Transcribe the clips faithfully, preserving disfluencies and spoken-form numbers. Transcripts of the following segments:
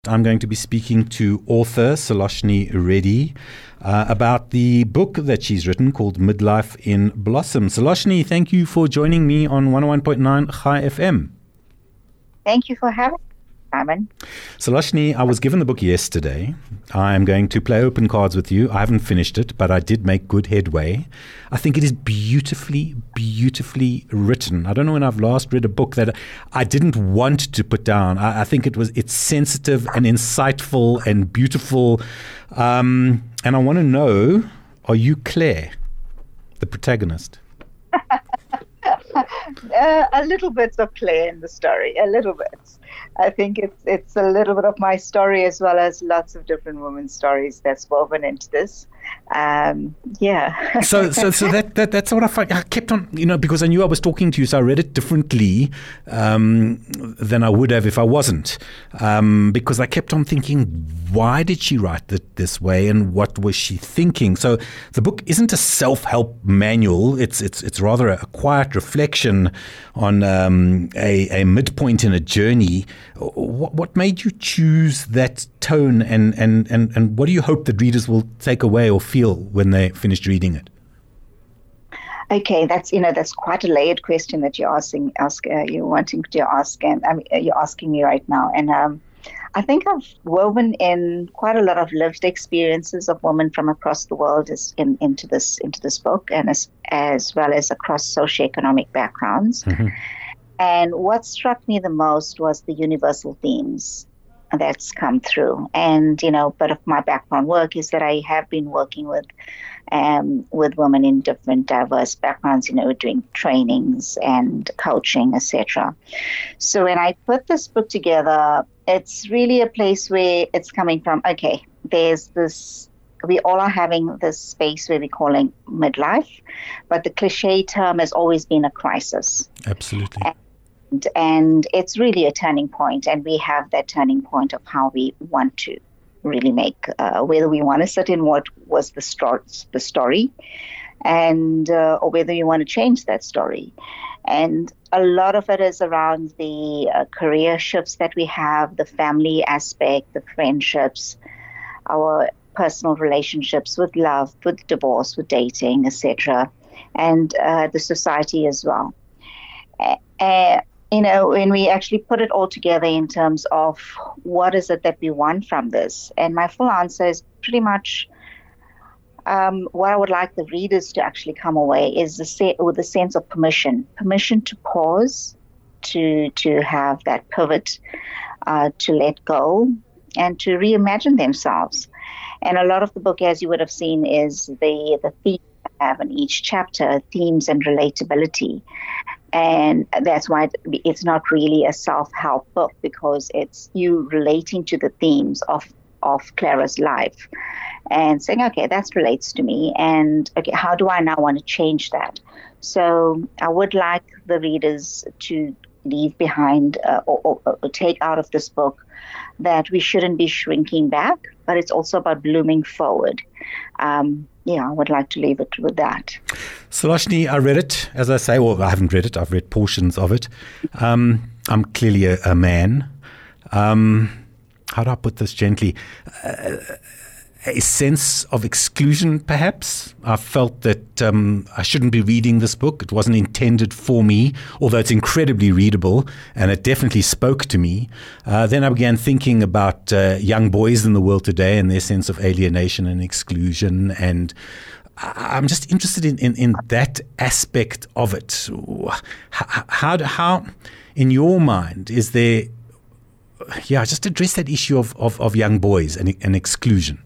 I'm going to be speaking to author Suloshni Reddy uh, about the book that she's written called Midlife in Blossom. Suloshni, thank you for joining me on one oh one point nine Chai F M. Thank you for having me, Simon. Suloshni, I was given the book yesterday. I am going to play open cards with you. I haven't finished it, but I did make good headway. I think it is beautifully, beautifully written. I don't know when I've last read a book that I didn't want to put down. I, I think it was it's sensitive and insightful and beautiful. Um, and I want to know, are you Claire, the protagonist? uh, a little bit of Claire in the story, a little bit. I think it's it's a little bit of my story as well as lots of different women's stories that's woven into this. Um, yeah. so so so that, that that's what I find. I kept on, you know, because I knew I was talking to you, so I read it differently um, than I would have if I wasn't. Um, because I kept on thinking, why did she write it this way, and what was she thinking? So the book isn't a self-help manual. It's it's it's rather a, a quiet reflection on um, a, a midpoint in a journey. What, what made you choose that tone, and, and, and, and what do you hope that readers will take away or feel when they finished reading it? Okay, that's you know that's quite a layered question that you're asking. Ask uh, you're wanting to ask, and I mean, you're asking me right now. And um, I think I've woven in quite a lot of lived experiences of women from across the world is in, into this into this book, and as as well as across socioeconomic backgrounds. Mm-hmm. And what struck me the most was the universal themes that's come through. And, you know, part of my background work is that I have been working with um, with women in different diverse backgrounds, you know, doing trainings and coaching, et cetera. So when I put this book together, it's really a place where it's coming from, okay, there's this, we all are having this space where we're calling midlife, but the cliche term has always been a crisis. Absolutely. And, And it's really a turning point, and we have that turning point of how we want to really make, uh, whether we want to sit in what was the, sto- the story, and uh, or whether you want to change that story. And a lot of it is around the uh, career shifts that we have, the family aspect, the friendships, our personal relationships with love, with divorce, with dating, et cetera, and uh, the society as well. Uh, You know, when we actually put it all together in terms of what is it that we want from this, and my full answer is pretty much um, what I would like the readers to actually come away is the se- with a sense of permission, permission to pause, to to have that pivot, uh, to let go, and to reimagine themselves. And a lot of the book, as you would have seen, is the the theme I have in each chapter, themes and relatability. And that's why it's not really a self-help book, because it's you relating to the themes of, of Clara's life and saying, okay, that relates to me. And okay, how do I now want to change that? So I would like the readers to leave behind uh, or, or, or take out of this book that we shouldn't be shrinking back, but it's also about blooming forward. Um, yeah, I would like to leave it with that. Suloshni, I read it, as I say, well, I haven't read it. I've read portions of it. Um, I'm clearly a, a man. Um, how do I put this gently? Uh, a sense of exclusion, perhaps. I felt that um, I shouldn't be reading this book. It wasn't intended for me, although it's incredibly readable, and it definitely spoke to me. Uh, then I began thinking about uh, young boys in the world today and their sense of alienation and exclusion, and I'm just interested in, in, in that aspect of it. How, how, how, in your mind, is there, yeah, just address that issue of, of, of young boys and, and exclusion.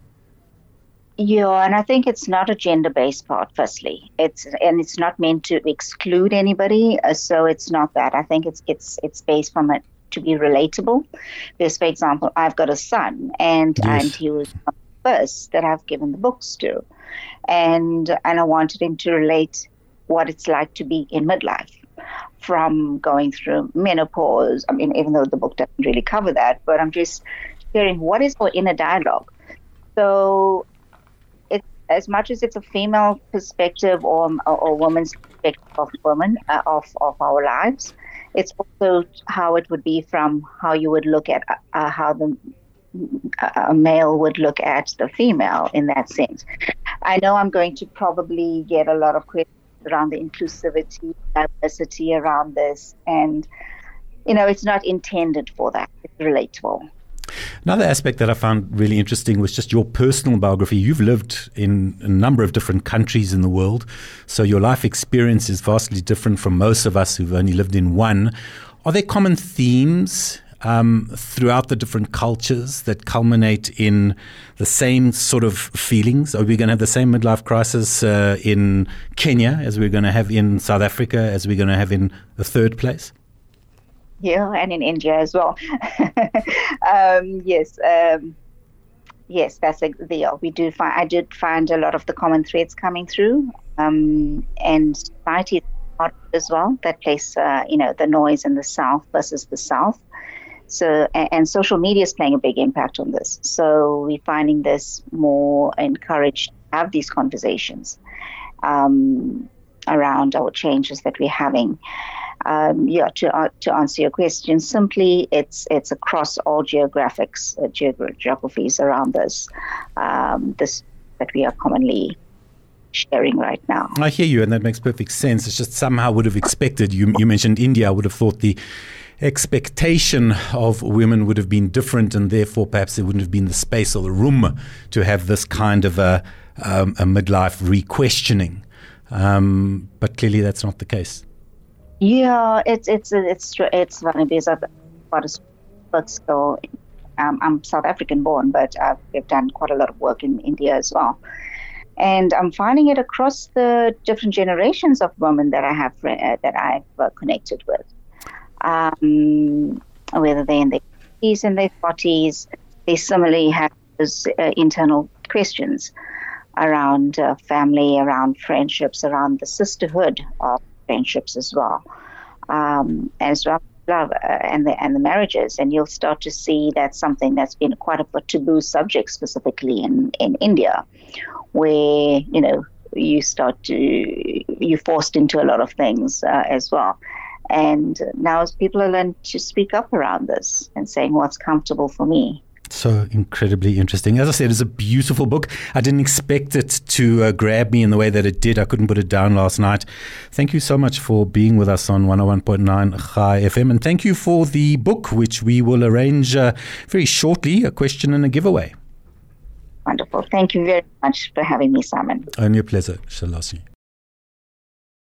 Yeah, and I think it's not a gender-based part, firstly. It's and it's not meant to exclude anybody, uh, so it's not that. I think it's it's it's based from it to be relatable. Because, for example, I've got a son, and yes. and he was the first that I've given the books to, and and I wanted him to relate what it's like to be in midlife, from going through menopause. I mean, even though the book doesn't really cover that, but I'm just hearing what is our inner dialogue. So as much as it's a female perspective or or woman's perspective of women, uh, of, of our lives, it's also how it would be from how you would look at uh, how the a male would look at the female in that sense. I know I'm going to probably get a lot of questions around the inclusivity, diversity around this, and you know, it's not intended for that. It's relatable. Another aspect that I found really interesting was just your personal biography. You've lived in a number of different countries in the world, so your life experience is vastly different from most of us who've only lived in one. Are there common themes um, throughout the different cultures that culminate in the same sort of feelings? Are we going to have the same midlife crisis uh, in Kenya as we're going to have in South Africa, as we're going to have in the third place? Yeah, and in India as well. um, yes, um, yes, that's a, the we do find. I did find a lot of the common threads coming through, um, and society as well. That place, uh, you know, the noise in the South versus the South. So, and, and social media is playing a big impact on this. So we're finding this more encouraged to have these conversations um, around our changes that we're having. Um, yeah, to uh, to answer your question, simply it's it's across all geographics, uh, geog- geographies around this, um, this that we are commonly sharing right now. I hear you, and that makes perfect sense. It's just somehow would have expected, you, you mentioned India, I would have thought the expectation of women would have been different, and therefore perhaps there wouldn't have been the space or the room to have this kind of a, um, a midlife re-questioning. Um, but clearly that's not the case. Yeah, it's it's it's it's funny because I've got a work still. Um, I'm South African born, but I've, I've done quite a lot of work in India as well, and I'm finding it across the different generations of women that I have uh, that I've uh, connected with. Um, whether they're in their fifties and their forties, they similarly have those uh, internal questions around uh, family, around friendships, around the sisterhood of friendships as well, um, as well love uh, and the and the marriages, and you'll start to see that's something that's been quite a, a taboo subject, specifically in, in India, where you know you start to you're forced into a lot of things uh, as well, and now as people are learning to speak up around this and saying what's comfortable for me. So incredibly interesting. As I said, it's a beautiful book. I didn't expect it to uh, grab me in the way that it did. I couldn't put it down last night. Thank you so much for being with us on one oh one point nine Chai F M. And thank you for the book, which we will arrange uh, very shortly, a question and a giveaway. Wonderful. Thank you very much for having me, Simon. Only a pleasure, Shalasi.